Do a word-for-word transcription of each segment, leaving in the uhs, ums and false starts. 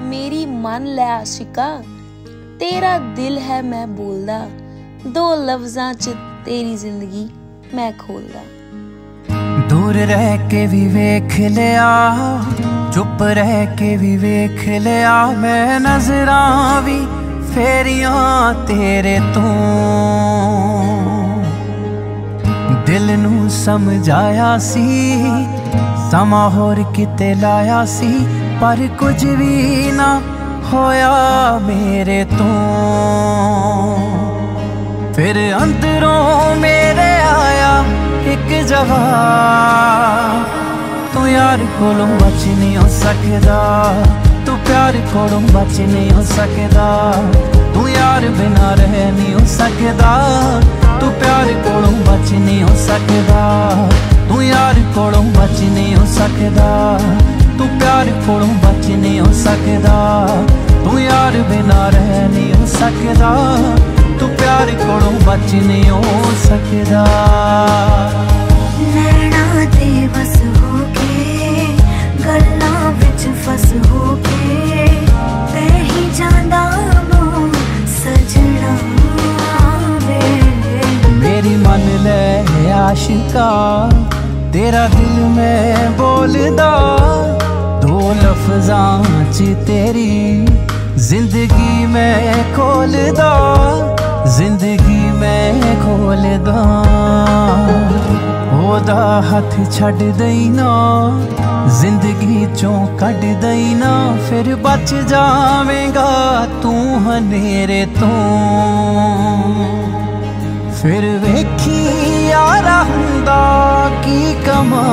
मेरी मन लै आशिका, तेरा दिल है मैं बोलदा, दो लफ्जां च तेरी जिंदगी मैं खोलदा। दूर रह के भी वेख लिया, चुप रह के भी वेख लिया, मैं नजरां भी फेरियां तेरे तो। दिल नू समझाया सी, समा होर किते लाया सी, पर कुछ भी ना होया मेरे तो। फिर अंदरों मेरे आया एक जवाब, तू यार कोलों बच नहीं हो सकदा, तू प्यार कोलों बच नहीं हो सकदा, तू यार बिना रह नहीं हो सकदा, तू प्यार कोलों बच नहीं हो सकदा, तू यार कोलों बच नहीं हो सकदा, तू प्यार कोलों बच नहीं हो सकदा, तू यार बिना रह नहीं हो सकदा, तू प्यार कोलों बच नहीं हो सकदा। नैना ते बस होके गल्लां विच फस होके, ते ही जांदा मों सजना वे। मेरी मन ले आशिका, तेरा दिल मैं बोलदा, दो लफ्जां च तेरी जिंदगी मैं खोलदा, जिंदगी मैं खोलदा। ओदा हथ छड़ दई ना, जिंदगी चों कढ दई ना, फिर बच जावेगा तू हनेरे तो। फिर वेखी यारा हुंदा की कमा,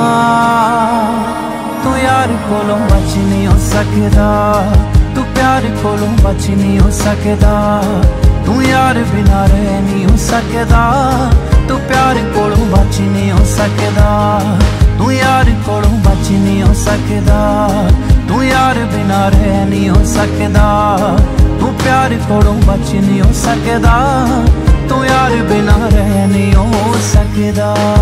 तू यार कोलों बच नहीं हो सकदा, तू प्यार कोलों बच नहीं हो सकदा, तू यार बिना रह नहीं हो सकदा, तू प्यार कोलों बच नहीं हो सकदा, तू यार कोलों बच नहीं हो सकदा, तू यार बिना रह नहीं हो सकदा, तू प्यार कोलों बच नहीं हो सकदा, तू यार बिना रह नहीं हो सकदा।